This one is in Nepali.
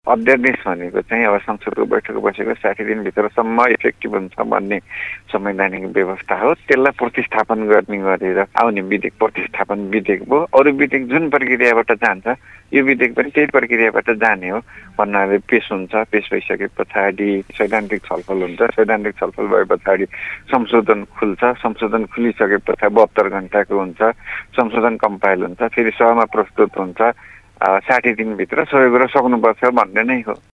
अध्यादेश भनेको चाहिँ अब संसदको बैठक बसेको 60 दिनभित्रसम्म इफेक्टिभ हुन्छ भन्ने संवैधानिक व्यवस्था हो। त्यसलाई प्रतिस्थापन गर्ने गरेर आउने विधेयक प्रतिस्थापन विधेयक भयो। अरू विधेयक जुन प्रक्रियाबाट जान्छ यो विधेयक पनि त्यही प्रक्रियाबाट जाने हो भन्नाले पेश हुन्छ। पेश भइसके पछाडि सैद्धान्तिक छलफल हुन्छ। सैद्धान्तिक छलफल भए पछाडि संशोधन खुल्छ। संशोधन खुलिसके पछाडि 72 घण्टाको हुन्छ। संशोधन कम्पाइल हुन्छ, फेरि सभामा प्रस्तुत हुन्छ। 60 दिनभित्र सबै कुरा सक्नुपर्छ भन्ने नै हो।